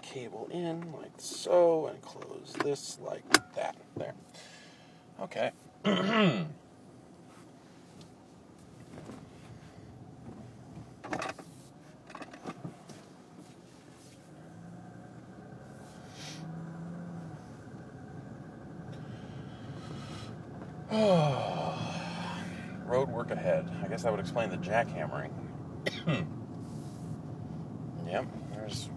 cable in like so and close this like that. There. Okay. Road work ahead. I guess that would explain the jackhammering. Yep, there's...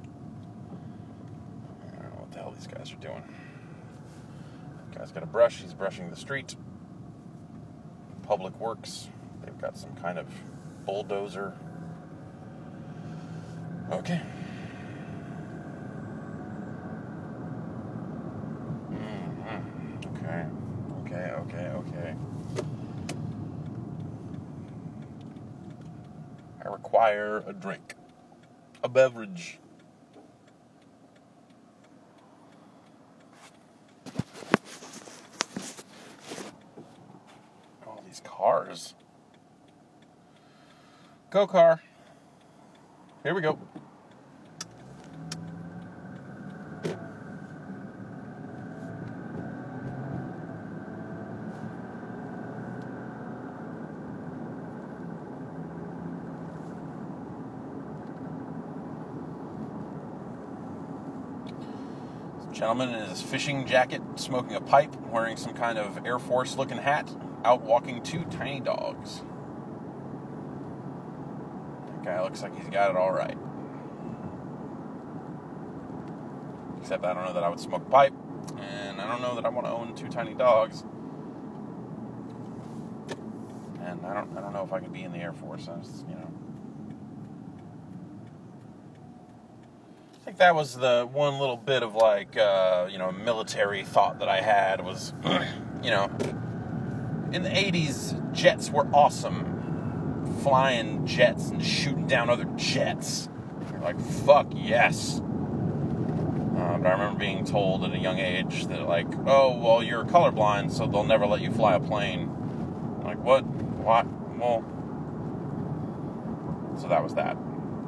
I don't know what the hell these guys are doing. Guy's got a brush, he's brushing the street. Public Works. They've got some kind of bulldozer. Okay. Okay. I require a drink. A beverage. All these cars. Go, car. Here we go. Gentleman in his fishing jacket, smoking a pipe, wearing some kind of Air Force looking hat, out walking two tiny dogs. That guy looks like he's got it all right. Except I don't know that I would smoke a pipe, and I don't know that I want to own two tiny dogs. And I don't know if I could be in the Air Force. I think that was the one little bit of military thought that I had was, in the 80s, jets were awesome. Flying jets and shooting down other jets. You're like, fuck yes. But I remember being told at a young age that oh, well, you're colorblind, so they'll never let you fly a plane. I'm like, what? What? Well, so that was that.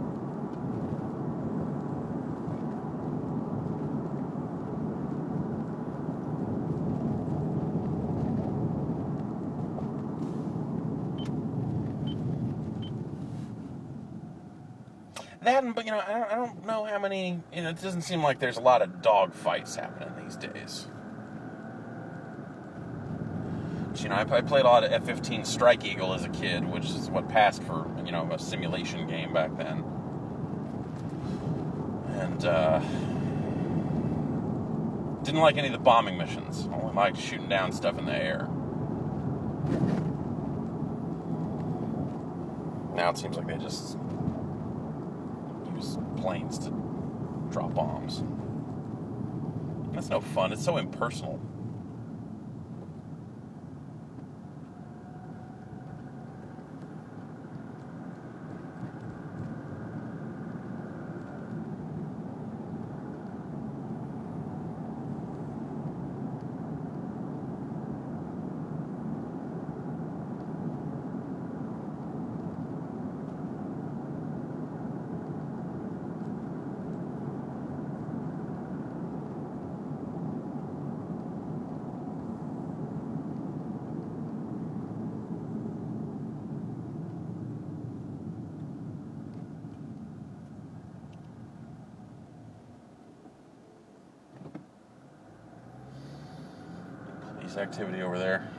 But I don't know how many. It doesn't seem like there's a lot of dog fights happening these days. But, I played a lot of F-15 Strike Eagle as a kid, which is what passed for a simulation game back then. And didn't like any of the bombing missions. Only liked shooting down stuff in the air. Now it seems like they just use planes to drop bombs. That's no fun. It's so impersonal. Activity over there.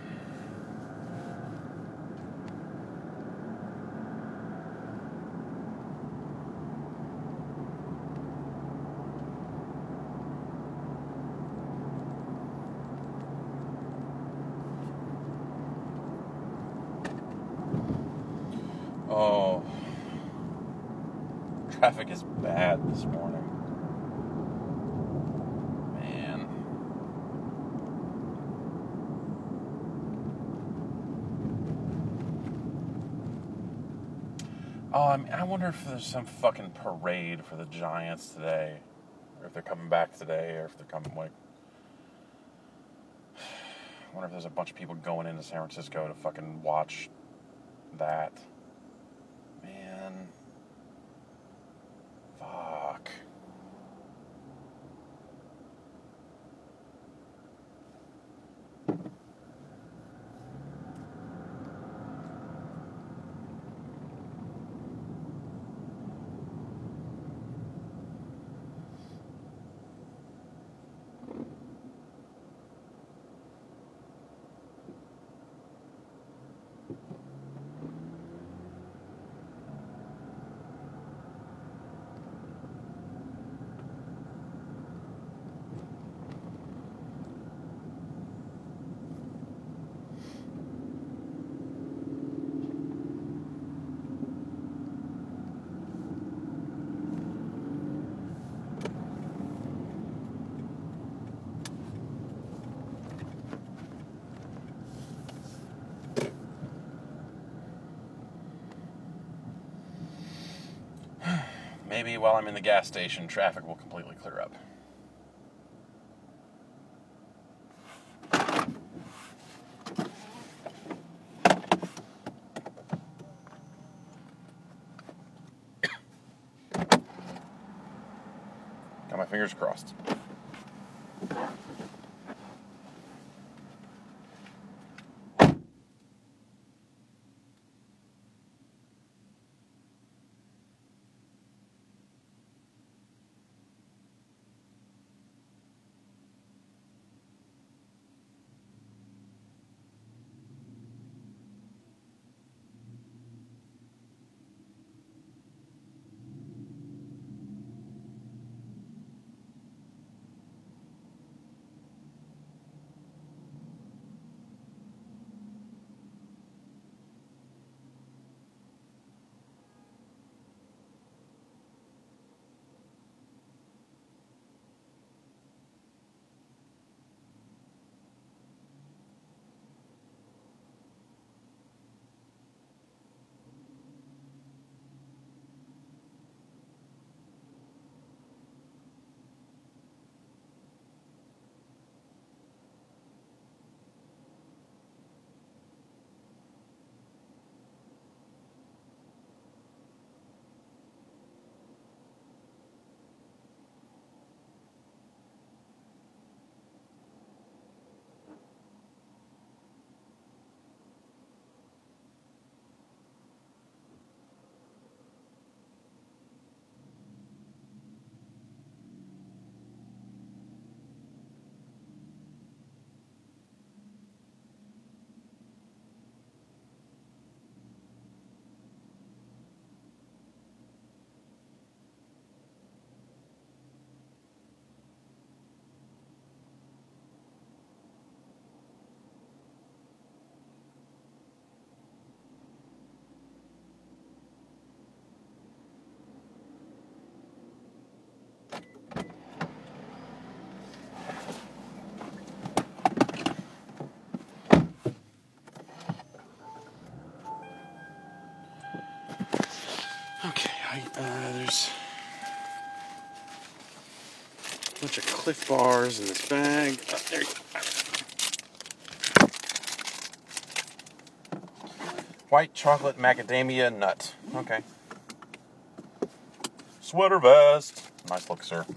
Oh, traffic is bad this morning. I wonder if there's some fucking parade for the Giants today, or if they're coming back today, or if they're coming I wonder if there's a bunch of people going into San Francisco to fucking watch that. Man. Fuck. maybe while I'm in the gas station, traffic will completely clear up. Got my fingers crossed. Okay, there's a bunch of Cliff Bars in this bag. Oh, there you go. White chocolate macadamia nut. Okay. Sweater vest. Nice look, sir.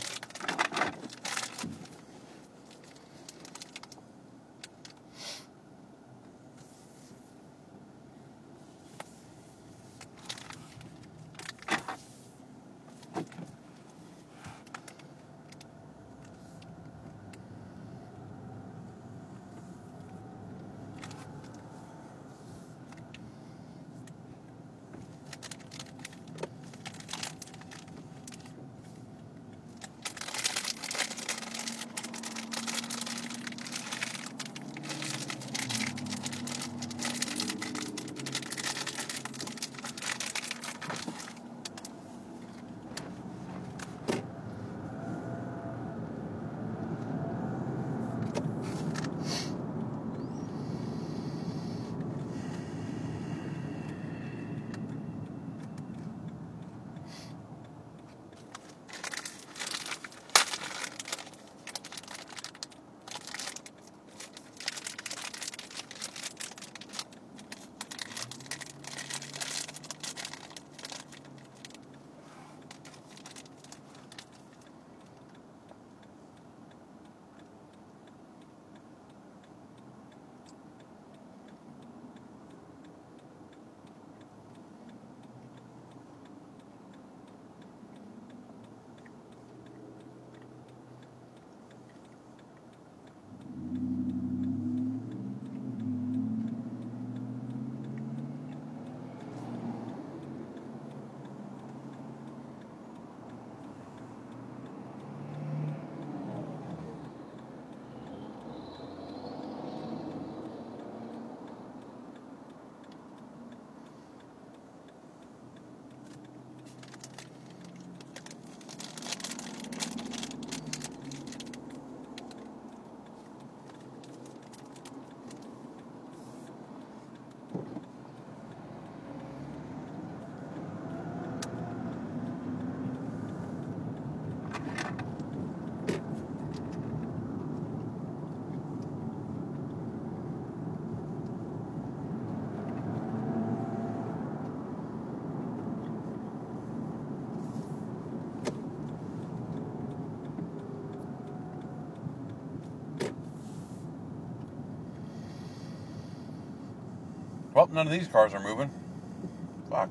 Well, none of these cars are moving. Fuck.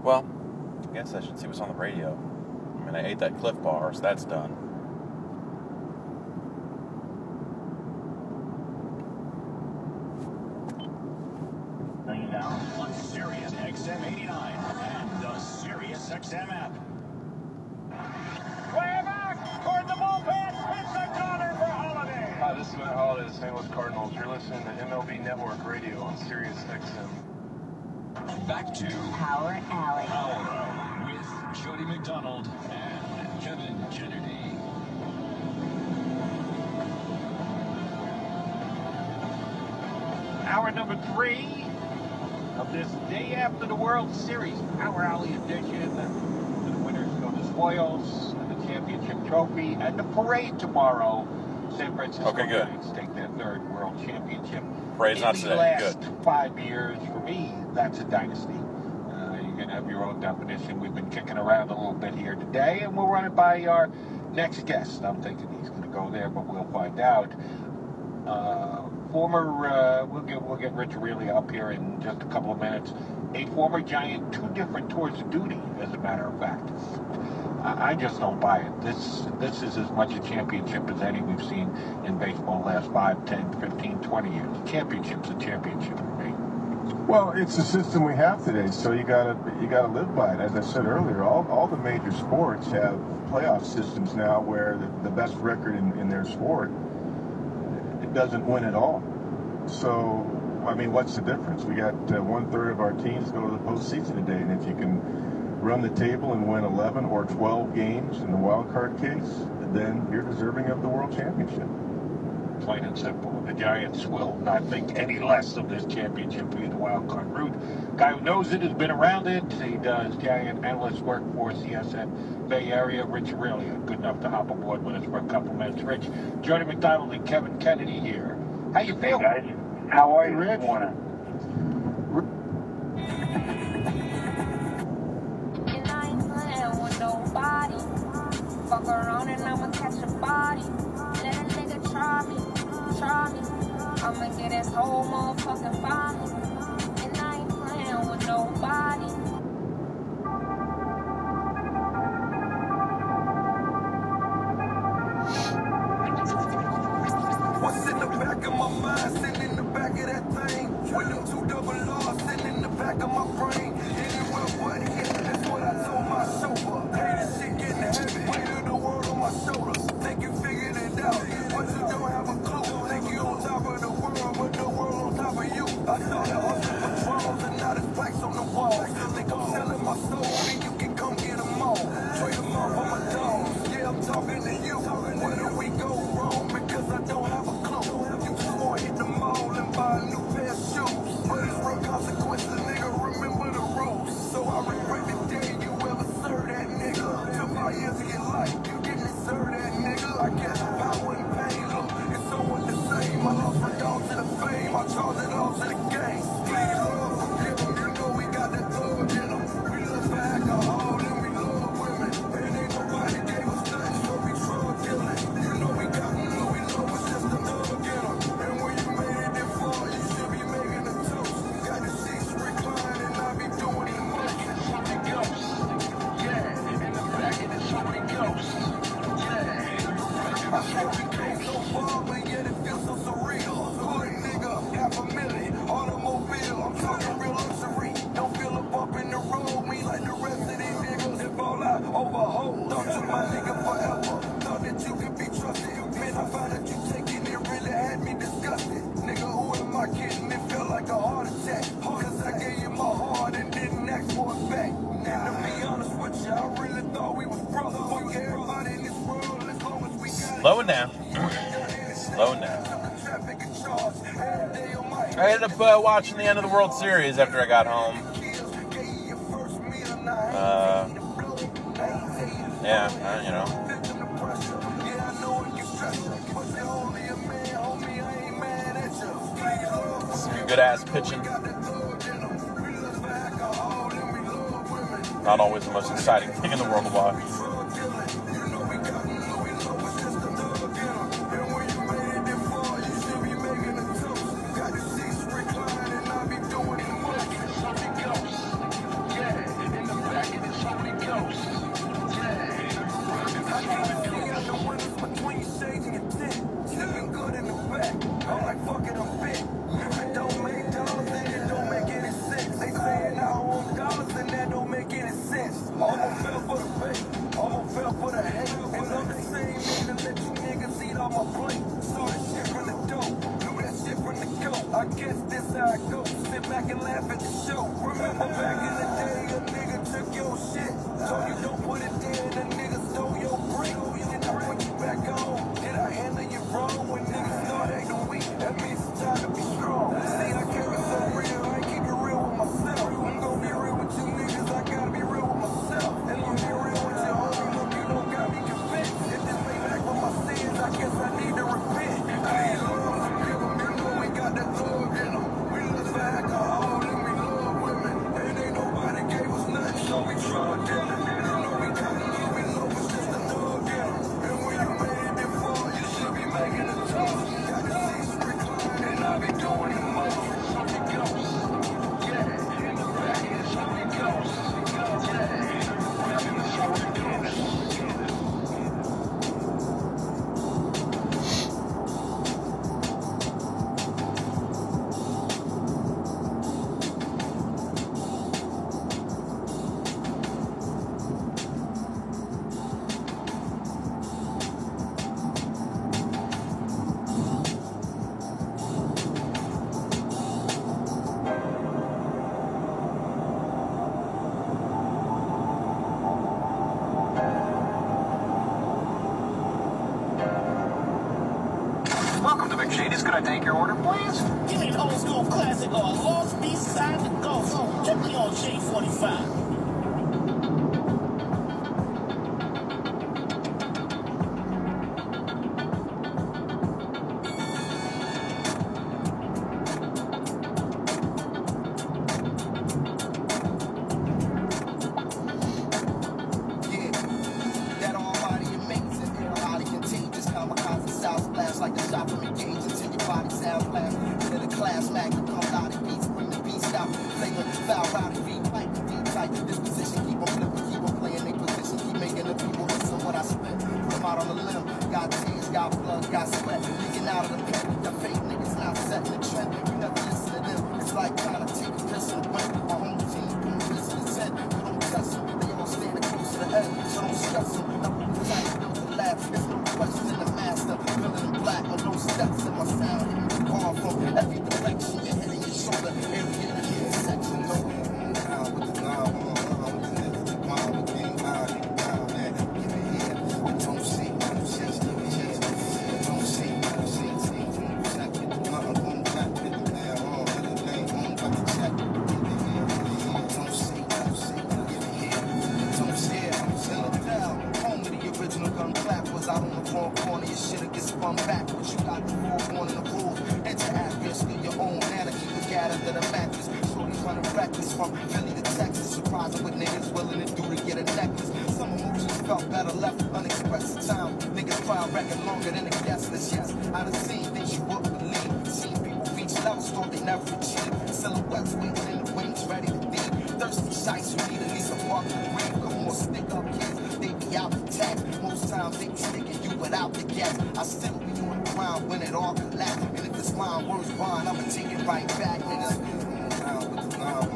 Well, I guess I should see what's on the radio. I mean, I ate that Cliff Bar, so that's done. Now on Sirius XM 89 and the Sirius XM app. Way back toward the bullpen. It's a dollar for Holiday. Hi, this is Matt Holiday of the St. Louis Cardinals. You're listening to MLB Network Radio on Sirius XM. Back to Power Alley. Power Hour with Jody McDonald and Kevin Kennedy. Hour number 3 of this day after the World Series Power Alley edition. The winners go to spoils and the championship trophy and the parade tomorrow. San Francisco Giants take their 3rd World Championship. Parade's not today. In the last Good. 5 years, for me, that's a dynasty. You're going to have your own definition. We've been kicking around a little bit here today, and we'll run it by our next guest. I'm thinking he's going to go there, but we'll find out. We'll get Rich Aureli up here in just a couple of minutes. A former Giant, 2 different tours of duty, as a matter of fact. I just don't buy it. This is as much a championship as any we've seen in baseball the last 5, 10, 15, 20 years. Championship's a championship for me. Well, it's the system we have today, so you gotta live by it. As I said earlier, all the major sports have playoff systems now where the best record in their sport, it doesn't win at all. So, I mean, what's the difference? We got 1/3 of our teams go to the postseason today, and if you can run the table and win 11 or 12 games in the wild card case, then you're deserving of the World Championship. Plain and simple. The Giants will not think any less of this championship via the wild card route. Guy who knows it has been around it. He does Giant analyst work for CSN Bay Area. Rich Aureli, good enough to hop aboard with us for a couple minutes. Rich, Jody McDonald and Kevin Kennedy here. How you feel? Hey guys, how are you Rich? this morning? And I ain't playing with nobody. Fuck around and I'ma catch a body. Let a nigga try me. I'ma get his whole motherfucking body. And I ain't playing with nobody. What's in the back of my mind, sitting in the back of that thing? With them 2 double R's sitting in the back of my brain. Anywhere but here, that's what I told my chauffeur. Hey, this shit getting heavy. Weight of the world on my shoulders. Think you figured it out, but you don't have a clue. Think you on top of the world, but the world on top of you. I thought I was for drones and now there's plaques on the wall. Think I'm selling my soul, and you can come get them all. Trade them all for my dogs. Yeah, I'm talking to you. Where do we go wrong? Because I don't have a clue. You just want to hit the mall and buy a new pair of shoes. But it's real consequences, nigga. Remember the rules. So I regret the day you ever served that nigga. Took 5 years of your life. You didn't serve that nigga. I guess power and pain. Look, it's somewhat the same. I lost my dog to the fame. I charge it all to the game. Please, Lord, forgive them. You know we got that thug in them. We love alcohol and we love women. And ain't nobody gave us nothing, so we drug dealing. You know we got them, know we know it's just a thug in them. And when you made it this far, you should be making a toast. Got the seats reclined and I be doing the most. Holy Ghost, yeah, in the back of the Holy Ghost, yeah. I swear we came so far, but yet it feels so surreal. Hood nigga, $500,000, automobile, I'm talking real luxury. Don't feel a bump in the road, me like the rest of these niggas. If all I overhold, thought you my nigga forever. Thought that you could be trusted. Man, I found that you taking it really had me disgusted. Nigga, who am I kidding? It felt like a heart attack. Cause I gave you my heart and didn't ask for it back. And to be honest with you, I really thought we was brothers. Fuck everybody in this world as long as we got it. Slowing down. Slowing down. I ended up watching the end of the World Series after I got home. You know. Some good ass pitching. Not always the most exciting thing in the world to watch. for the hate. And I'm the same nigga that you niggas eat on my plate. Saw that shit from the dope, knew that shit from the go. I guess this how it goes. Sit back and laugh at the show. Remember back in the day, a nigga took your shit. So you don't put it there, the nigga stole your brick. Then I put you back on. Did I handle you wrong? When niggas start acting weak, that means it's time to be strong. See, I carry so real, I keep it real with myself. I'm gonna be real with you niggas, I gotta be real with myself. And I'm be real with you, homie, look, you don't got me convinced. If this ain't back for my sins, I guess I need to repent. Hey, Lord, forgive them, you know we got that thug in them. We love for alcohol and we love women. And ain't nobody gave us nothing, so we tried dinner. You know we got it, we know it's just a thug in them. And when you made it before, you should be making a toast. Got the same street and I be doing it more. Holy Ghost, yeah, in the back is Holy Ghost, yeah, rapping is Holy Ghost. Welcome to McShady's. Could I take your order, please? Give me an old school classic or a lost B-side to go. Strictly on Shade 45. That almighty amazing, highly contagious, kamikaze style splash like the shot from engaging till your body sound blast. Into the class mag, you come out of beats, bring the beast out, flavor, foul, rowdy beat, pipe, deep tight, disposition, keep on flipping, keep on playing their position, keep making the people listen what I spit. Put them out on the limb, got tears, got blood, got sweat, leaking out of the pen. The fake niggas not setting the trend, you never listen to them. It's like trying to take a piss in the wind. My home team, doing this in the set, you don't touch them, they all standing close to the edge, so don't stress them. Tight, built to last, there's no question in the master. Feeling in black on those steps in my sound. Hitting the bar from every direction. Your head and your shoulder, area in the intersection. No, down with the line, with the mind, with the mind, down there. Give it here. We don't see, don't see, don't see, don't see, check it. Boom, back, hit the damn home, hit the thing, boom, got the check. Give it here. Don't see, give it here. Don't see, I'm chilling down. Home of the original gun clap was out on the wrong corner. Your shit'll get spun back. What you got the forewarning in the rules. Enter at risk of your own. Now to keep it gathered to the mattress. Shorty's running reckless from Philly to Texas. Surprising what niggas willing to do to get a necklace. Some emotions felt better left unexpressed at time. Niggas crying record longer than a guest list. Yes, I done seen things you wouldn't believe. Seen people reach levels thought they never achieved. Silhouettes waiting in the wings ready to be. Thirsty shites who need at least a mark of breathe. Come on, stick up kids. They be out the tax. Most times they be sticking you without the gas. I still be on the ground when it all collapse. And if it's mine, words bond, I'ma take it right back, niggas. Down with the line,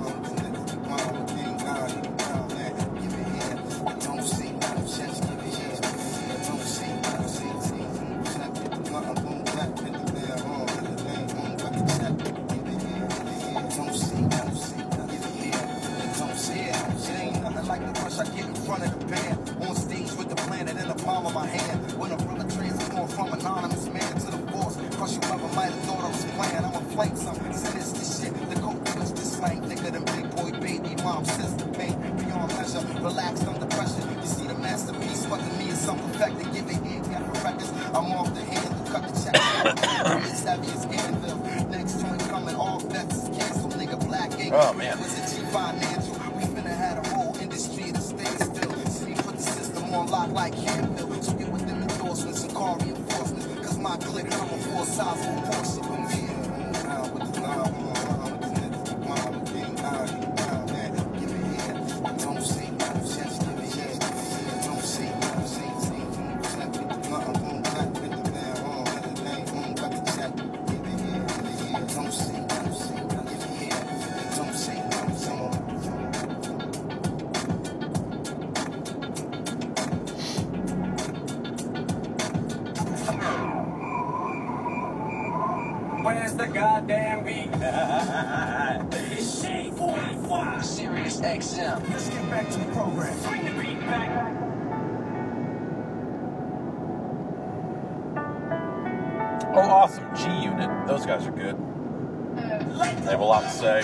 give it here. Don't see, don't sense, give it here. Don't see, check it. Boom, back, hit the damn home, hit the thing, boom, got the check. Give it here. Don't see, give it here. Don't see it. It ain't nothing like the rush I get in front of the band. On stage with the planet in the palm of my hand. When a brother transform from anonymous man to the force. Cause you ever might have thought I was playing. I'ma flake some sinister shit. The coke twist this slang nigga than big boy baby mom sister pain. Beyond measure, relaxed under pressure. You see the masterpiece, but to me it's some perfected. Give it here, get for records. I'm off the handle, cut the check. It's heavy as Anvil. Next joint coming, all bets is canceled. Nigga black ink. Oh, man. Was a cheap financial. We finna had a whole industry to stay still. See me put the system on lock like Campbell. So get with them endorsements and call reinforcements. Cause my clique come a full size for portion. Down with the line, down there. Give it here. Don't see, don't sense, give it here. Don't see, check it. Boom, back, hit the damn home, hit the thing, boom, got the check. Give it here. Don't see, give it here. Don't see, that's the goddamn beat. It's Shade 45. Sirius XM. Let's get back to the program. Swing the beat back. Oh, awesome. G-Unit. Those guys are good. They have a lot to say.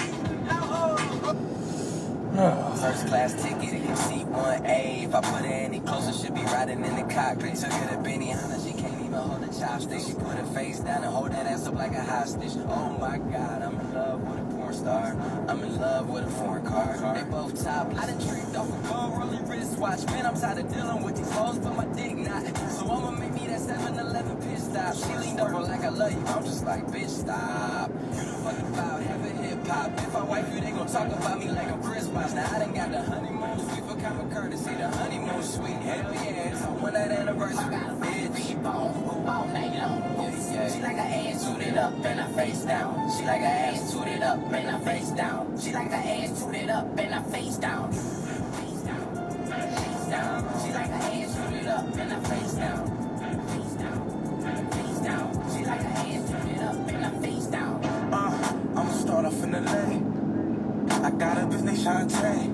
First class ticket, it can seat 1A. If I put her any closer, she'll be riding in the cockpit. Took her to Benihana, she can't even hold a chopstick. She put her face down and hold that ass up like a hostage. Oh my God, I'm in love with a porn star. I'm in love with a foreign car. They both top. I done tricked off a gold rolling wristwatch. Man, I'm tired of dealing with these hoes, but my dick not. So I'ma make me that 7-Eleven pit stop. She leaned over like I love you. I'm just like, bitch, stop. You the fucking about having hip hop. If I wife you, they gon' talk about me like I'm Chris Bosh. Now I done got the honeymoon suite for common courtesy. The honeymoon suite, hell yeah. It's on one night anniversary. I got a bitch all night long. Yeah. She like her ass tooted up and her face down. She like her ass tooted up and her face down. She like her ass tooted up and her face down. Face down, face down. She like her ass tooted up and her face down. Face down, face down. She like her ass tooted up and her face down. I'ma start off in the lane. I got a business Shantae.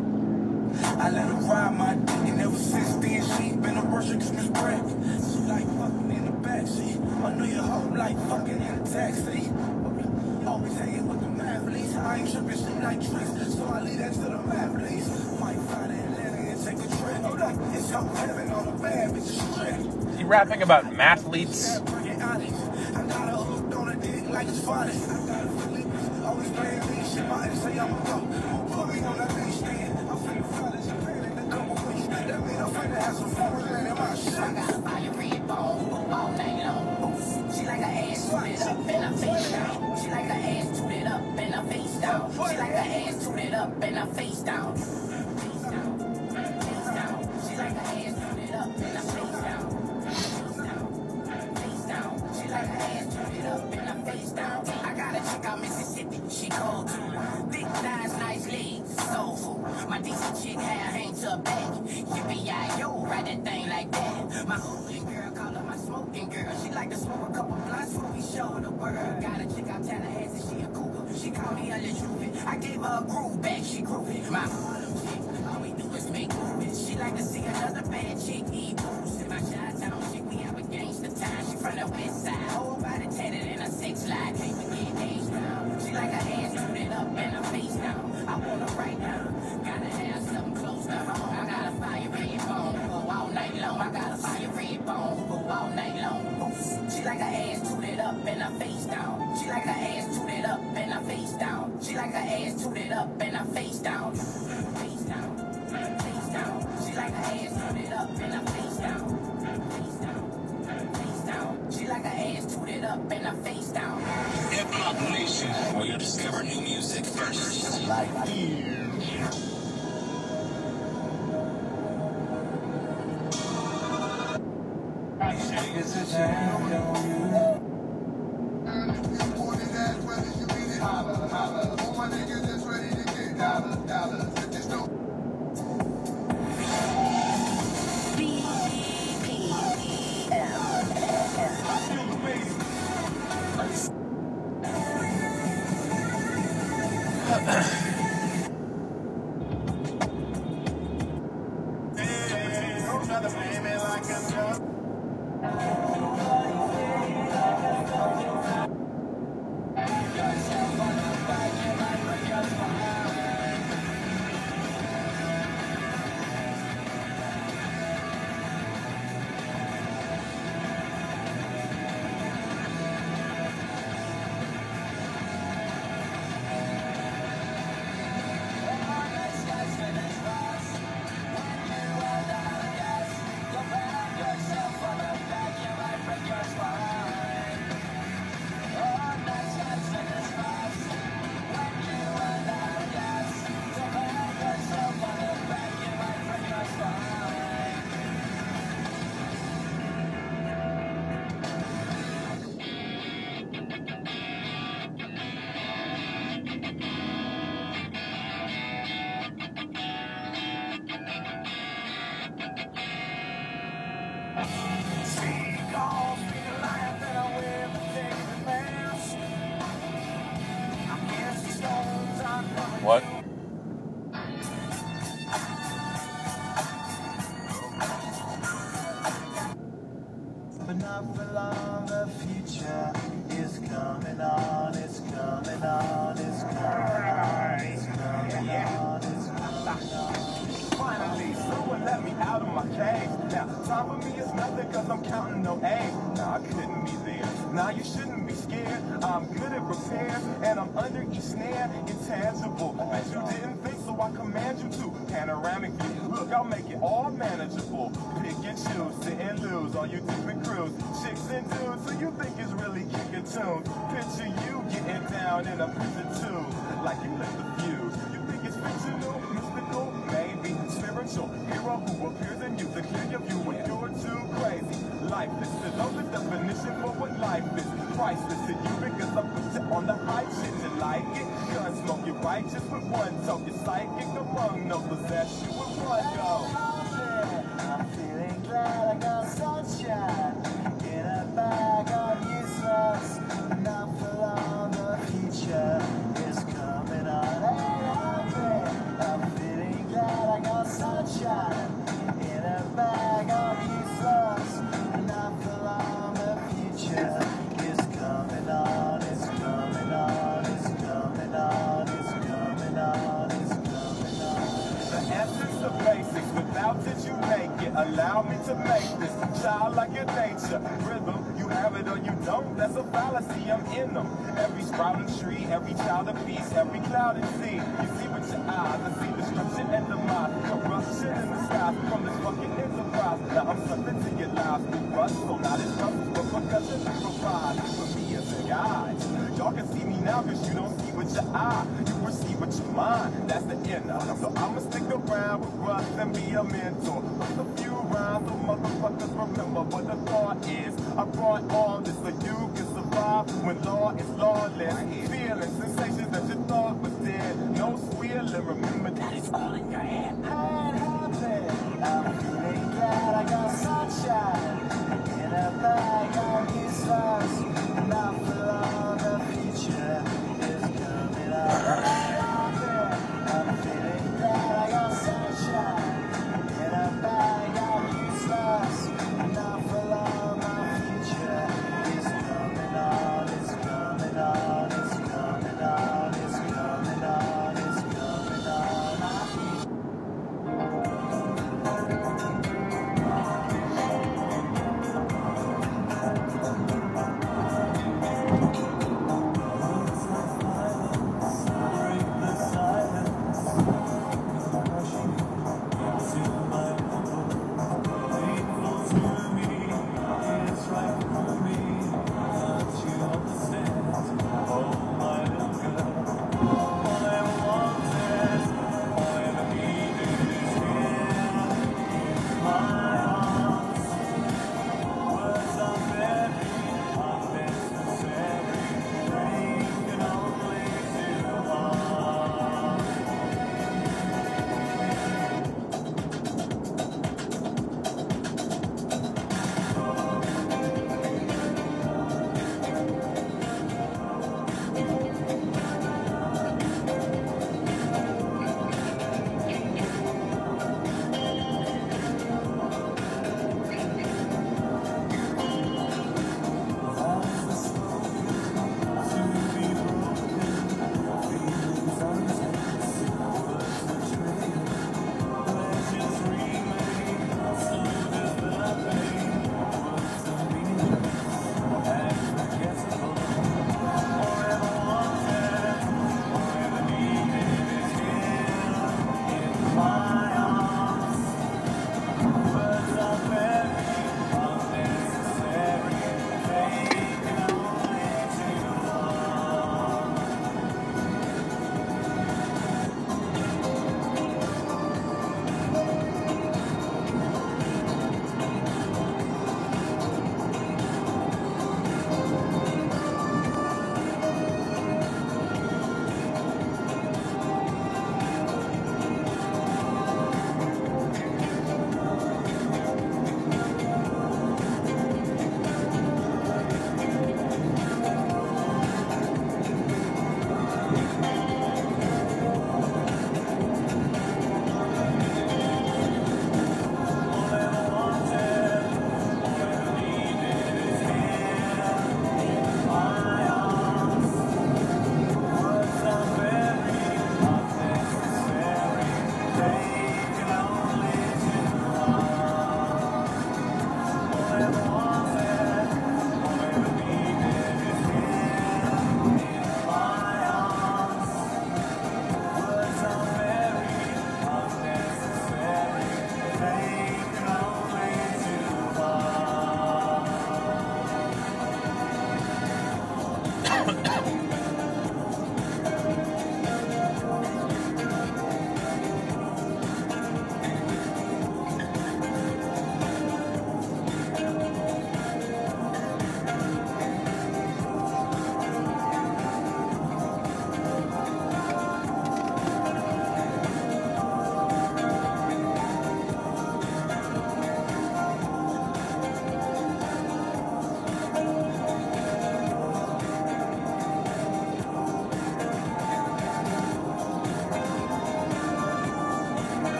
I let her ride my dick, and ever since then she been a Russian Christmas break. She like fucking in the backseat. I know your hoe like fucking in the taxi. Always hanging with the Mavericks. I ain't tripping, she like tricks, so I leave that to the Mavericks. Might fly to Atlanta and take a trip. Oh, like it's your heaven on the bad bitch strip. Is he rapping about mathletes? I got her hooked on a dick like it's funny. I got a feeling always playing me. She might say I'ma go. Put me on that beach stand. I'm finna fly to Japan in a couple weeks. That mean I'm finna have some foreign land in my shit. I got a fire red bone all night long. She like her ass tooted up and her face down. She like her ass tooted up and her face down. She like her ass tooted up and her face down. Face down, face down. She like her ass tooted up and her face down. Face down, face down. She like her ass tooted up and her face down. I got a chick out Mississippi, she cold too. Thick thighs, nice legs, soulful. My decent chick hair hang to her back. Yippee-yi-yo, ride that thing like that. My hooligan girl call her my smoking girl. She like to smoke a couple blunts before we show the world. Got a chick out Tallahassee, she a cougar. She call me a Lejuve. I gave her a groove back, she groovy. My Harlem chick, all we do is make movies. She like to see another bad chick eat booze. In my Chi-Town chick, we have a gangster time. She from the west side, whole body tatted in a 6 line. Can't forget age now. She like her ass tooted up and her face down. I want her right now. Gotta have something close to home. I got a fire red bone, go all night long. I got a fire red bone, go all night long. She like her ass tooted up and her face down. She like her ass tooted up and her face down. She like her ass tooted up and her face down. Face down, face down. She like her ass tooted up and her face down. Face down, face down. She like her ass tooted up and her face down. Hip Hop Nation, where you discover new music first. Like It's a jam on you. What? But not for long, the future is coming on, it's coming on, it's coming on, it's coming on, it's coming on. Finally, someone let me out of my cage. Now, time for me is nothing cause I'm counting no A's. Nah, I couldn't be there. Nah, you shouldn't be scared. I'm good at repairs, and I'm under each snare, intangible. Bet you didn't think, so I command you to. Panoramic view, look, I'll make it all manageable. Pick and choose, sit and lose on you different crews. Chicks and dudes, so you think it's really kicking tunes. Picture you getting down in a prison tube, like you lit the fuse. You think it's fictional, mystical, maybe spiritual hero who appears in you to clear your view when you're too crazy. Lifeless to know the definition for what life is. Priceless to you because I put you on the high shit. You like it? Gun smoke, you're righteous with one toe. You're psychic among no possess you with one go. I'm feeling glad I got sunshine in a bag of useless. Not for long, the future is coming on. I'm feeling glad I got sunshine in a bag of useless. Not for long, the future is coming on. It's coming on. It's coming on. It's coming on. It's coming on. The essence of basics, without it you make it. Allow me to make this child like your nature. Rhythm, you have it or you don't. That's a fallacy, I'm in them. Every sprouting tree, every child of peace, every cloud and sea. You see with your eyes, I see destruction and demise. Corruption in the sky from this fucking enterprise. Now I'm something to your lives through rust, so not as rough, but percussion to provide for me as a guide. Y'all can see me now cause you don't see with your eye. You perceive with your mind, that's the inner. So I'ma stick around with Russ and be a mentor. With a few rhymes so motherfuckers remember what the thought is. I brought all this so you can survive when law is lawless. Feeling sensations that you thought was dead. No squealing, remember that it's all in your head. I'm feeling glad I got sunshine in a bag of useless. Not for long, the future is coming on. I'm feeling glad I got sunshine in a bag of useless. Not for long, the future is coming on. It's coming on. It's coming on. It's coming on. It's coming on.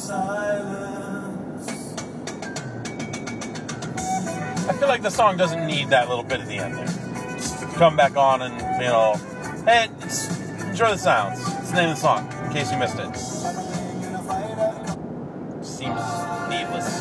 I feel like the song doesn't need that little bit at the end there. Just to come back on and, you know, hey, enjoy the sounds. It's the name of the song, in case you missed it. Seems needless.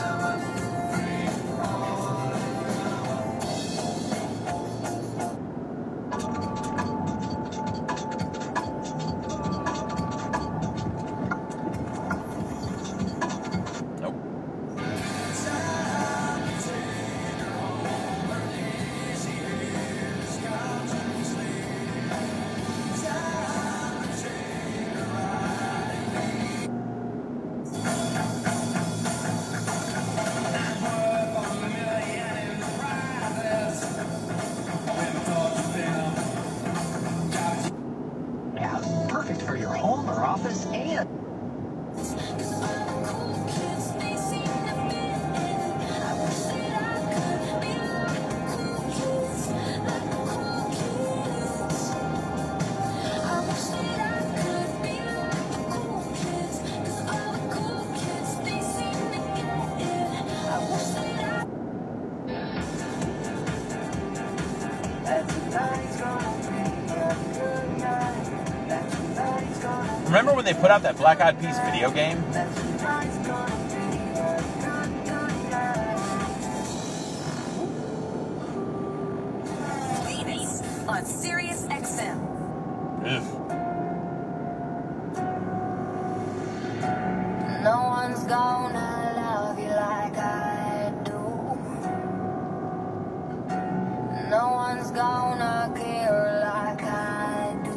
Perfect for your home or office and... Remember when they put out that Black Eyed Peas video game? Venus on Sirius XM. No one's gonna love you like I do. No one's gonna care like I do.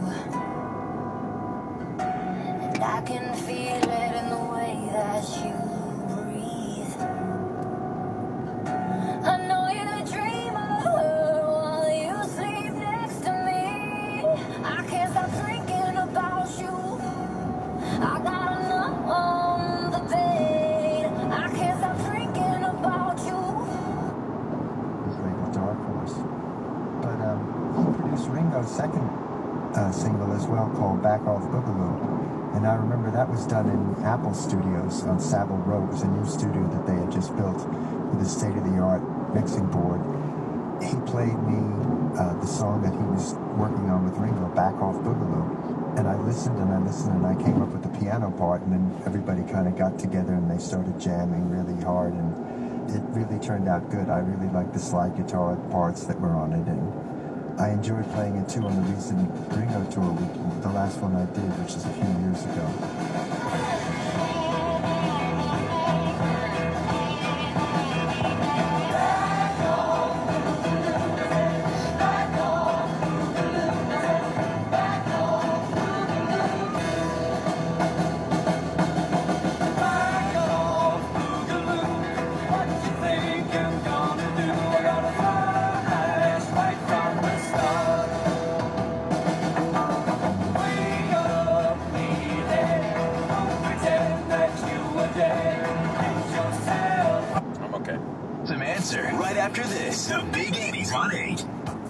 And I can feel it in the way that you breathe. I know you're a dreamer while you sleep next to me. I can't stop thinking about you. I gotta numb the pain. I can't stop thinking about you. His label Dark Horse. But he produced Ringo's second single as well, called Back Off Boogaloo. And I remember that was done in Apple Studios on Savile Row. It was a new studio that they had just built with a state-of-the-art mixing board. He played me the song that he was working on with Ringo, Back Off Boogaloo. And I listened and I listened and I came up with the piano part, and then everybody kind of got together and they started jamming really hard, and it really turned out good. I really liked the slide guitar parts that were on it, and I enjoyed playing it too on the recent Ringo tour, the last one I did, which is a few years ago. Some answer right after this. The Big 80s on 8.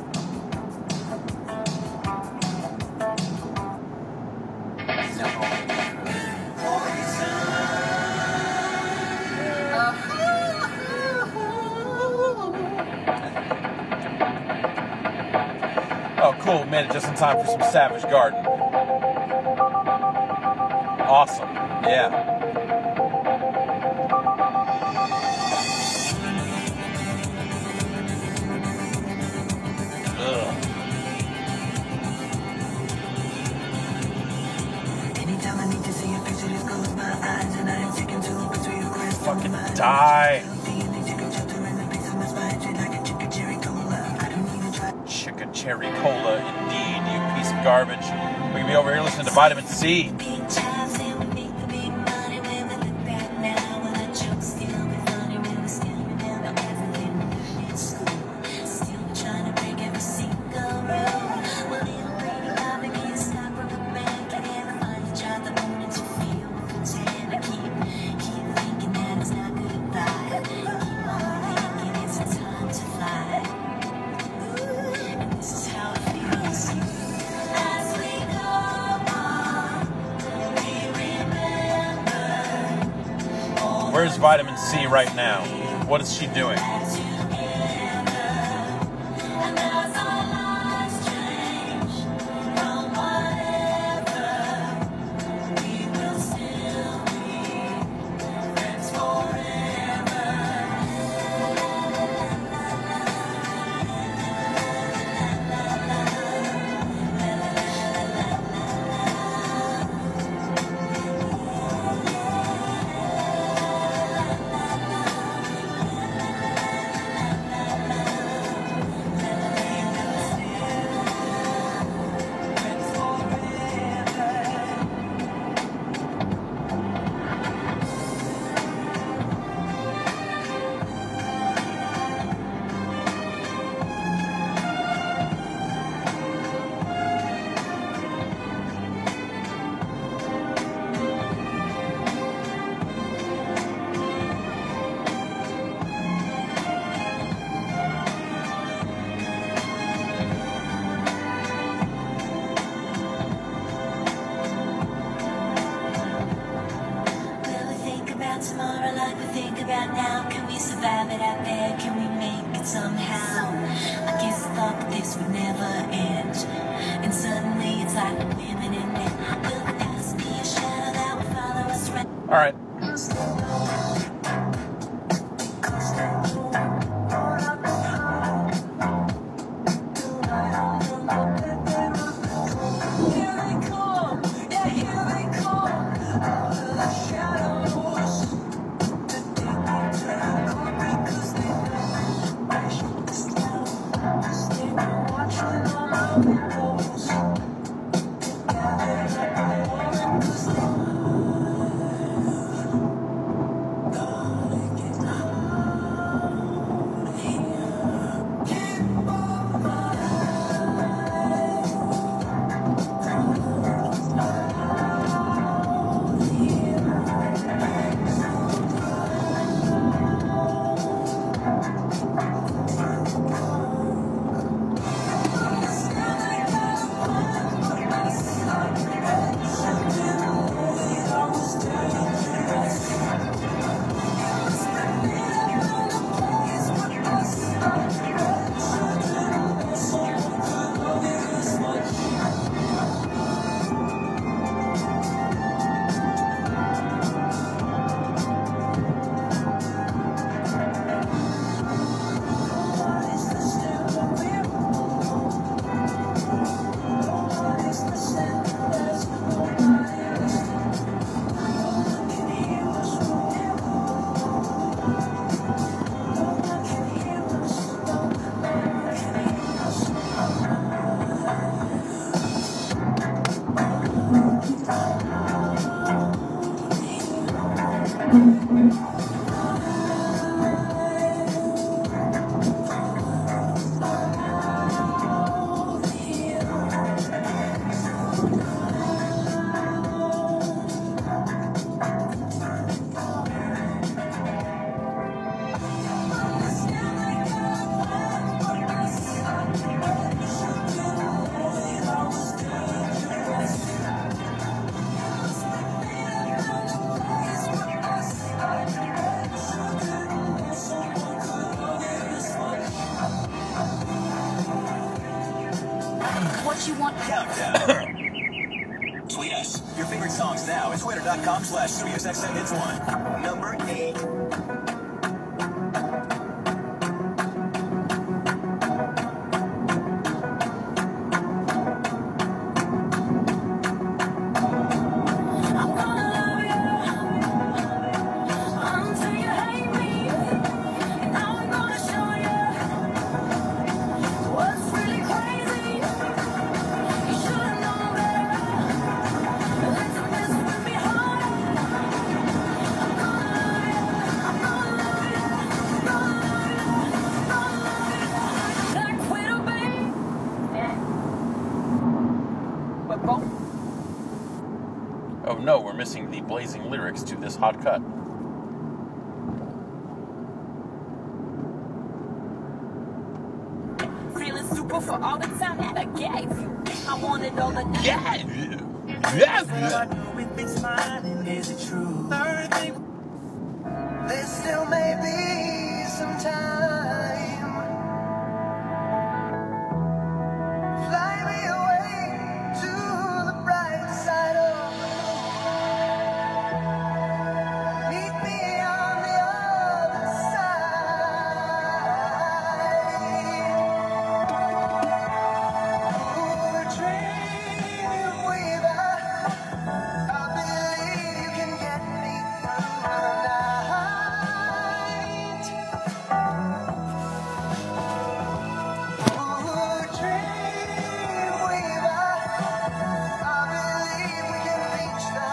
Oh, cool. Made it just in time for some Savage Garden. Awesome. Yeah. Fucking die. Chicka cherry cola, indeed, you piece of garbage. We can be over here listening to Vitamin C. Where's Vitamin C right now? What is she doing? All right. What you want? Countdown. Tweet us your favorite songs now at twitter.com/SiriusXM1. Number 8. Oh no, we're missing the blazing lyrics to this hot cut. Feeling super for all the time that I gave you. I wanted all the Yes! Is it true? There still may be some time. Fly me away to the bright side of the moon. Meet me on the other side. Ooh, dream weaver, I believe you can get me through the night. Ooh, dream weaver, I believe we can reach the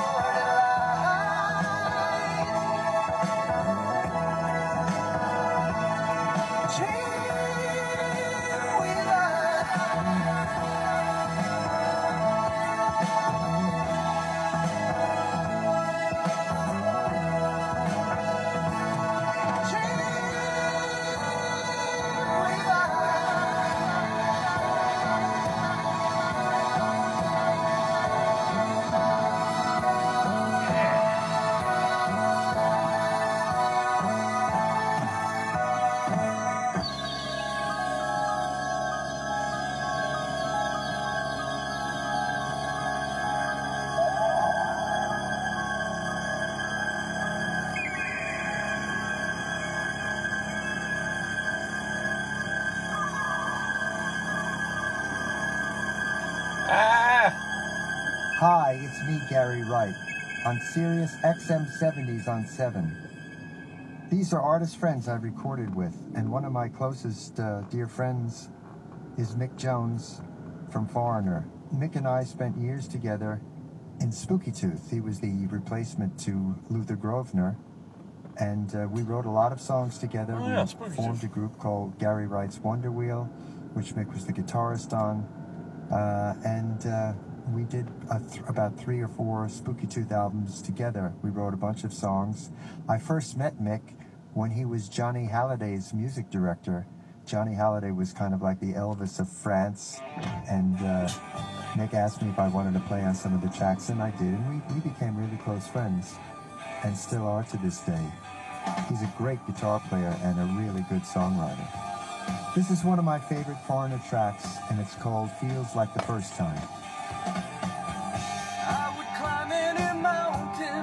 borderline. Dream weaver. Hi, it's me, Gary Wright, on Sirius XM 70s on 7. These are artist friends I've recorded with, and one of my closest dear friends is Mick Jones from Foreigner. Mick and I spent years together in Spooky Tooth. He was the replacement to Luther Grosvenor, and we wrote a lot of songs together. Oh, We formed a group called Gary Wright's Wonder Wheel, which Mick was the guitarist on, and we did about 3 or 4 Spooky Tooth albums together. We wrote a bunch of songs. I first met Mick when he was Johnny Halliday's music director. Johnny Halliday was kind of like the Elvis of France, and Mick asked me if I wanted to play on some of the tracks, and I did, and we became really close friends, and still are to this day. He's a great guitar player and a really good songwriter. This is one of my favorite Foreigner tracks, and it's called Feels Like the First Time. I would climb any mountain,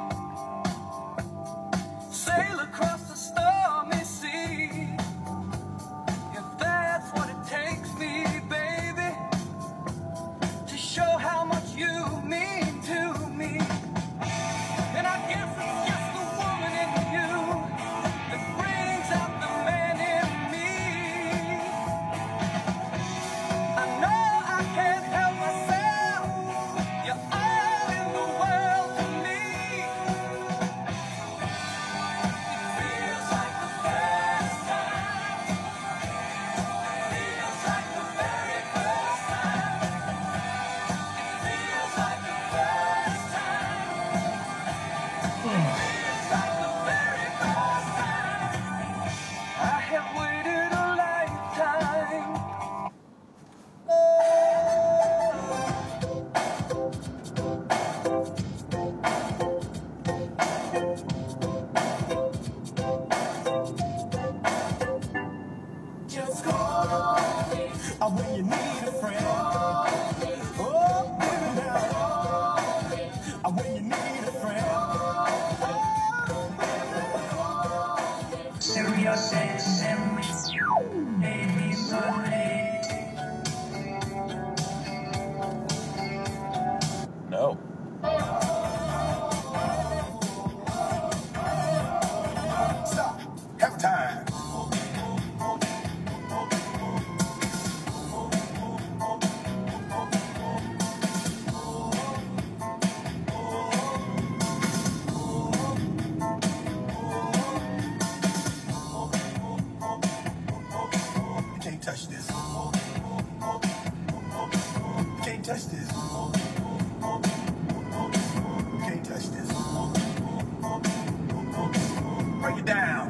sail across the stormy sea, if that's what it takes me, baby, to show how much you mean to me. And I guess it's just the woman in you that brings out the man in me. I know I can't help myself. You're all in the world to me. It feels like the first time. Feels like the very first time. It feels like the first time. Feels like the very first time. I have waited a lifetime. Just call me when you need a friend. Oh, baby, now. When you need a friend. Serious XM, baby, Sunday. No. Stop. Have time. You can't touch this. You can't touch this. You can't touch this. Break it down.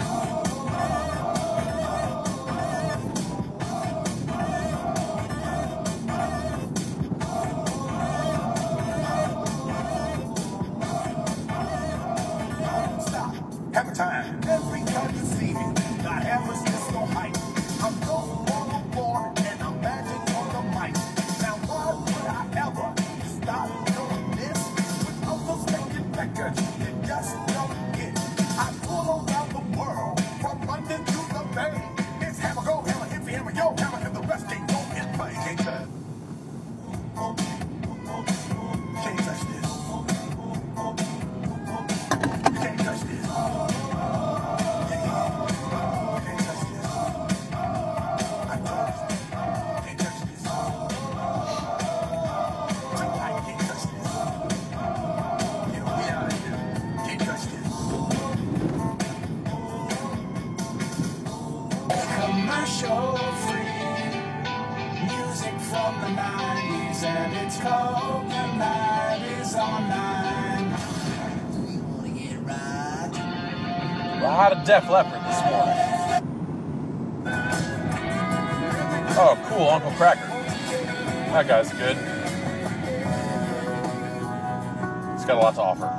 Stop. Have music from the 90s, and it's called The Night Is Online. Do you want to get right? Well, how did Def Leppard this morning? Oh, cool, Uncle Cracker. That guy's good. He's got a lot to offer.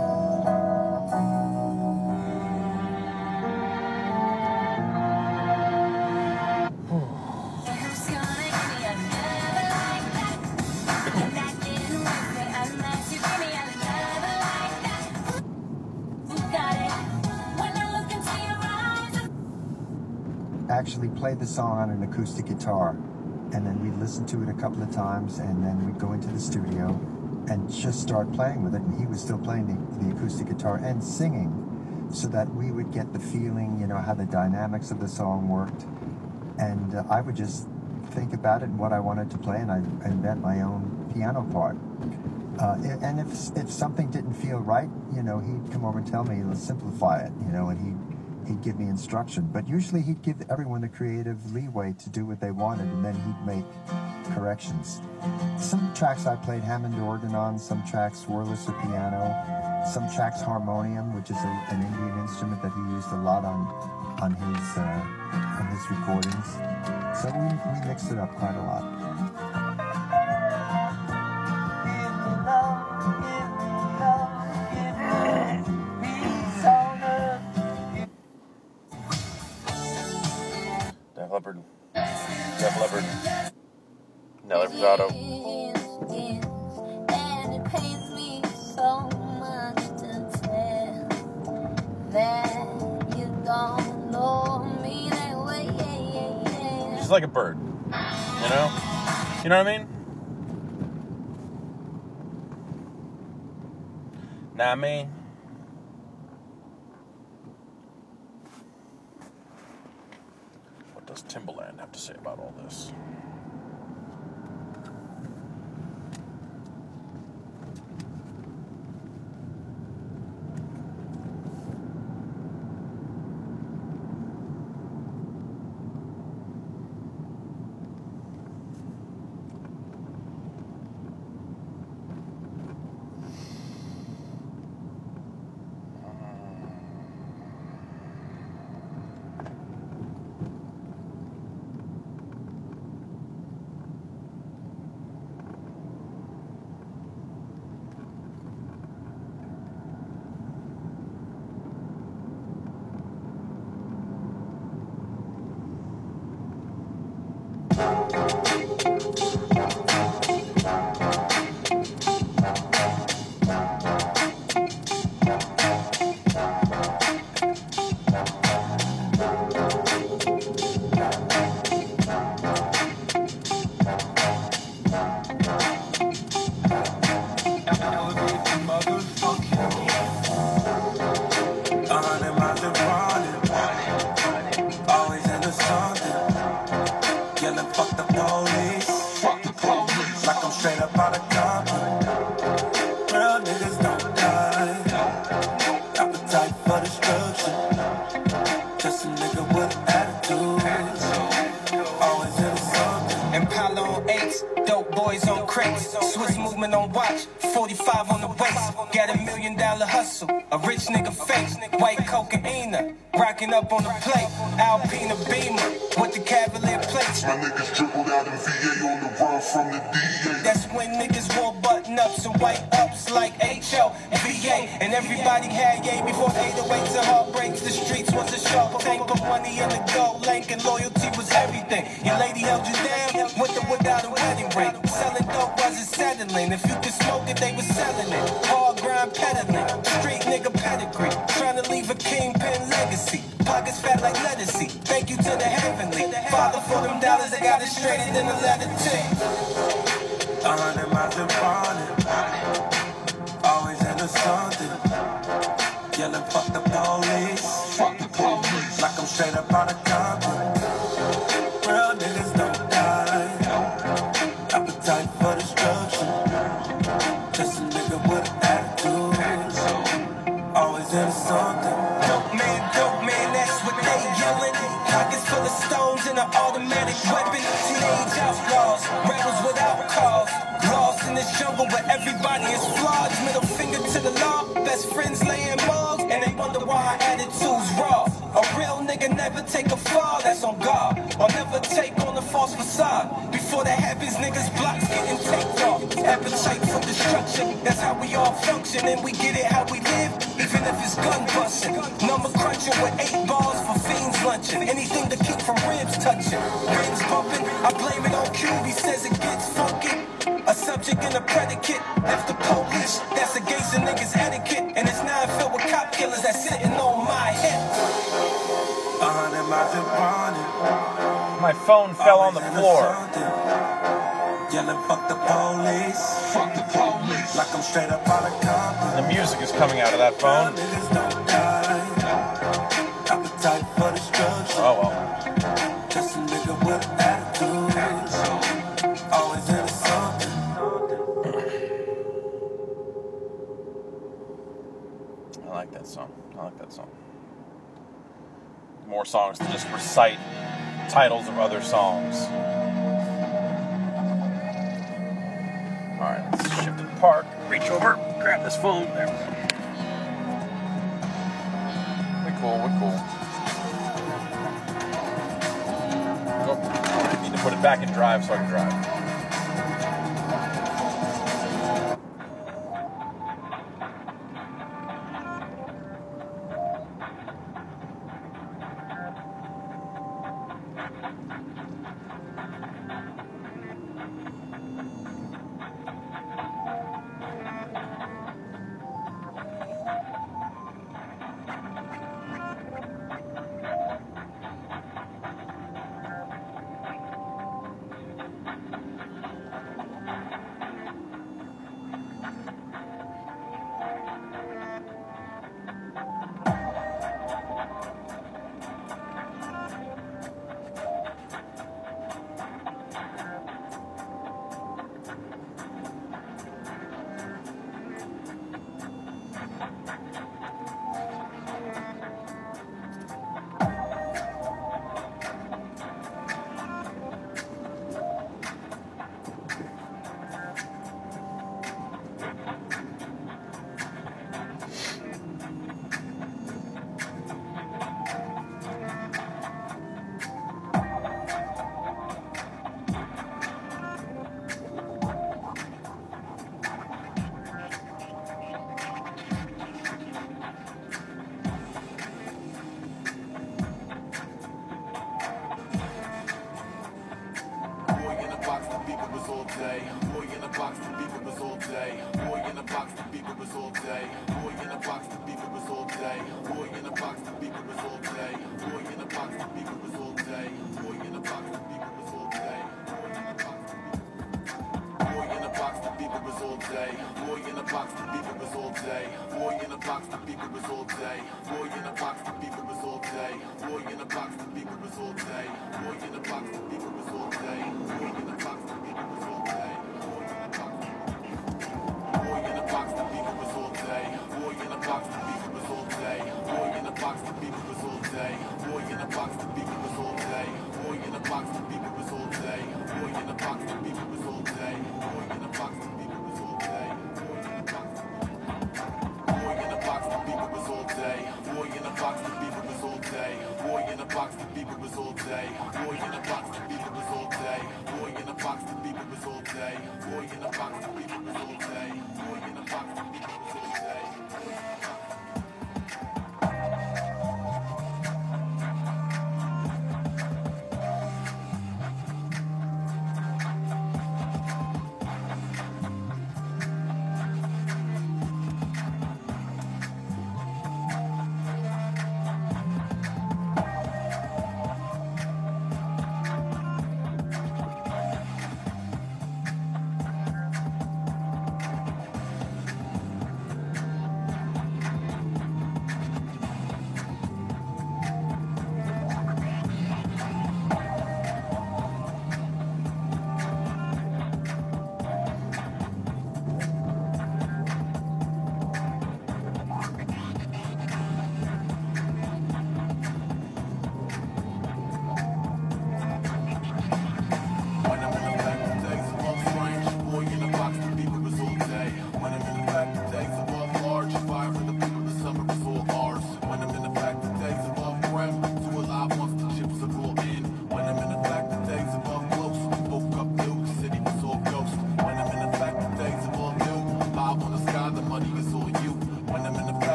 Actually played the song on an acoustic guitar, and then we'd listen to it a couple of times, and then we'd go into the studio and just start playing with it, and he was still playing the acoustic guitar and singing, so that we would get the feeling, you know, how the dynamics of the song worked, and I would just think about it and what I wanted to play, and I invent my own piano part. And if something didn't feel right, you know, he'd come over and tell me, let's simplify it, you know, and he'd give me instruction. But usually he'd give everyone the creative leeway to do what they wanted, and then he'd make corrections. Some tracks I played Hammond organ on, some tracks Wurlitzer piano, some tracks harmonium, which is an Indian instrument that he used a lot on his recordings. So we mixed it up quite a lot. Def Leppard, Nelly Furtado. And it pains me so much to tell that you don't know me that way. She's like a bird, you know? You know what I mean? Nah, me. What does Timbaland have to say about all this? Swiss movement on watch, 45 on the waist. Got $1 million hustle, a rich nigga face. White cocaine, rocking up on the plate. Alpina Beamer with the Cavalier plates. My niggas dribbled out in VA on the run from the DA. That's when niggas wore button ups and white ups like HO, VA. And everybody had yay before 808s and heartbreaks. The streets was a shark tank, put money in the gold link, and loyalty was everything. Your lady held you down with or without a wedding ring. Selling dope wasn't settling. If you could smoke it, they was selling it. Hard grind peddling, street nigga pedigree. Trying to leave a kingpin legacy. Pockets fat like lettucey. Thank you to the heavenly Father for them dollars. I got it straighter than a letter T. 100 miles and running. Always into something. Yelling fuck the police. Fuck the police. Like I'm straight up out of Compton. Real niggas don't die. Appetite for destruction. Just a nigga with an attitude. Always into something. Dope man, that's what they yelling. Pockets full of stones and an automatic weapon. Teenage outlaws, over where everybody is flawed. Middle finger to the law, best friends laying mugs, and they wonder why our attitude's raw. A real nigga never take a fall, that's on God. Or never take on a false facade. Before that happens, niggas blocks getting taped off. Appetite for destruction, that's how we all function. And we get it how we live, even if it's gun busting. Number crunching with 8 balls for fiends lunching. Anything to keep from ribs touching. Ribs bumping, I blame it on Cube, he says it gets funky. A subject and a predicate, left the police, that's against the niggas' etiquette. And it's 9 filled with cop killers that's sitting on my hip. 100 miles in running. My phone fell on the floor. Yelling, fuck the police. Fuck the police. Like I'm straight up out of Compton. The music is coming out of that phone. Niggas don't die. Appetite for destruction. Oh well. Just a nigga with attitude. Always into something. I like that song. I like that song. More songs to just recite titles of other songs. Alright, let's shift to the park. Reach over, grab this phone. There we go. We're cool, we're cool. Oh, I need to put it back in drive so I can drive.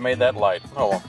made that light. Oh well.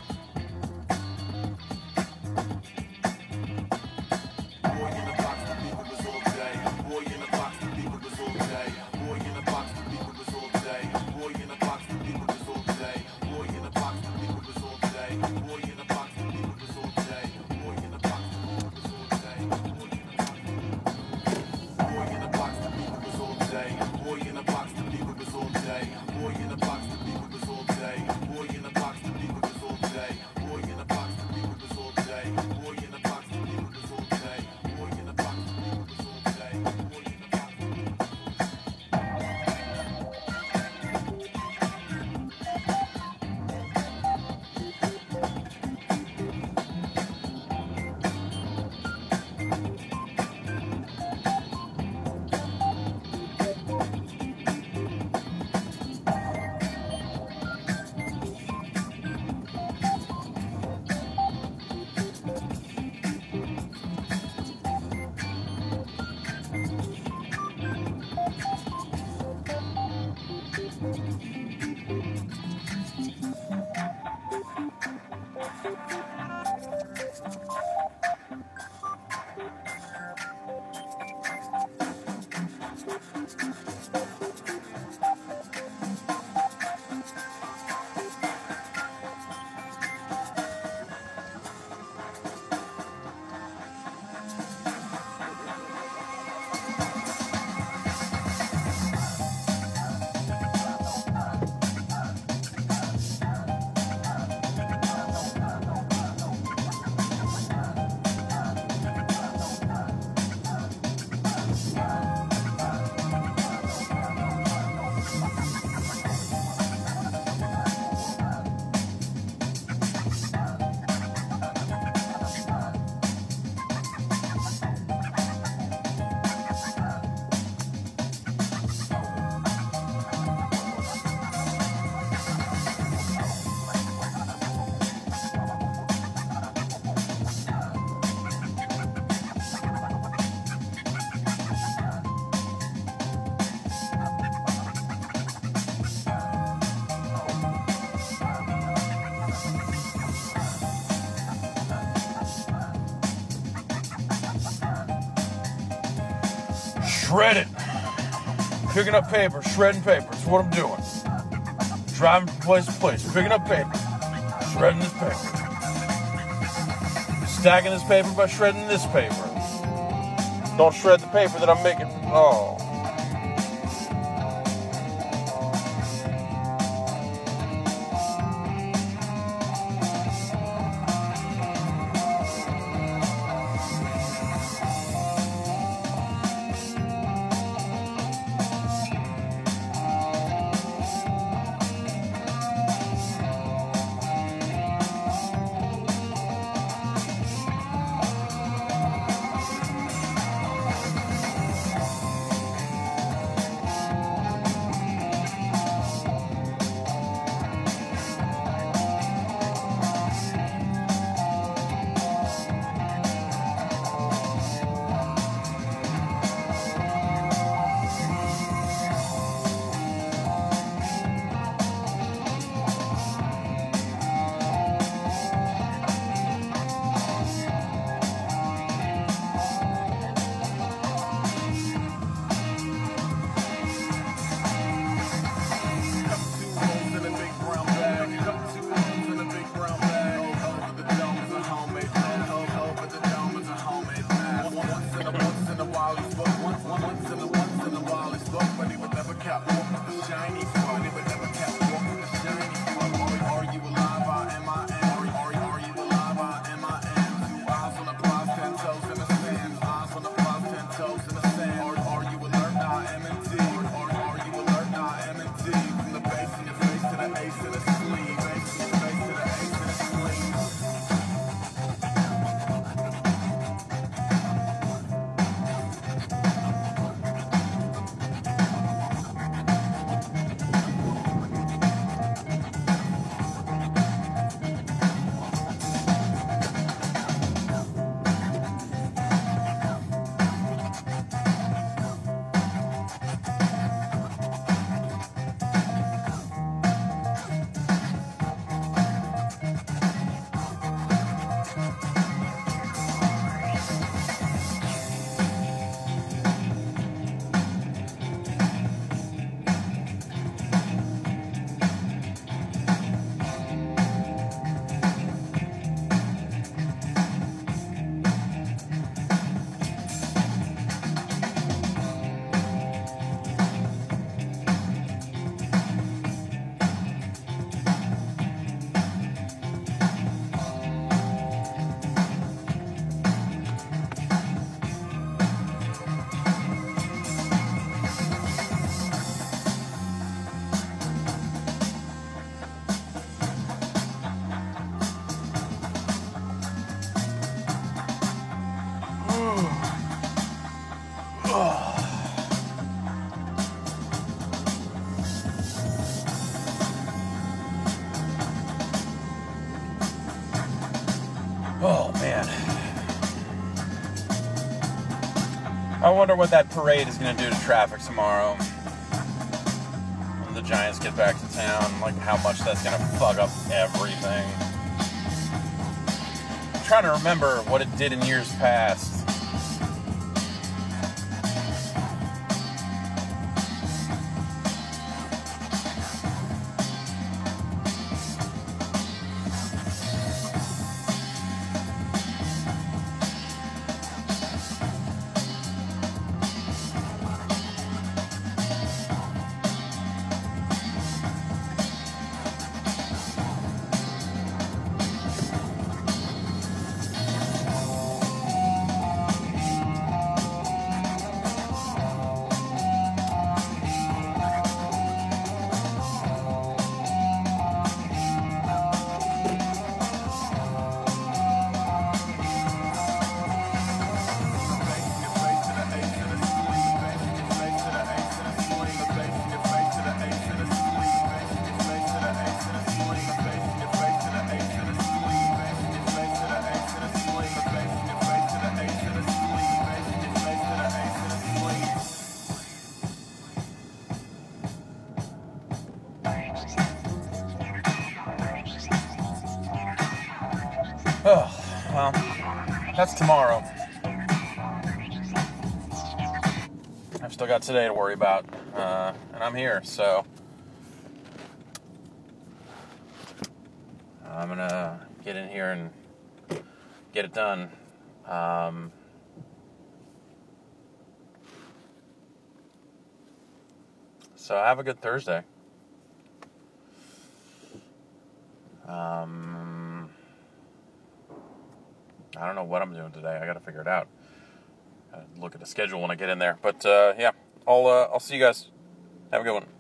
Shred it. Picking up paper, shredding paper. That's what I'm doing. Driving from place to place, picking up paper, shredding this paper. Stacking this paper by shredding this paper. Don't shred the paper that I'm making. Oh. I wonder what that parade is going to do to traffic tomorrow. When the Giants get back to town, like how much that's going to fuck up everything. I'm trying to remember what it did in years past. Oh, well, that's tomorrow. I've still got today to worry about, and I'm here, so I'm gonna get in here and get it done. So have a good Thursday. I don't know what I'm doing today. I got to figure it out. Look at the schedule when I get in there. But yeah, I'll see you guys. Have a good one.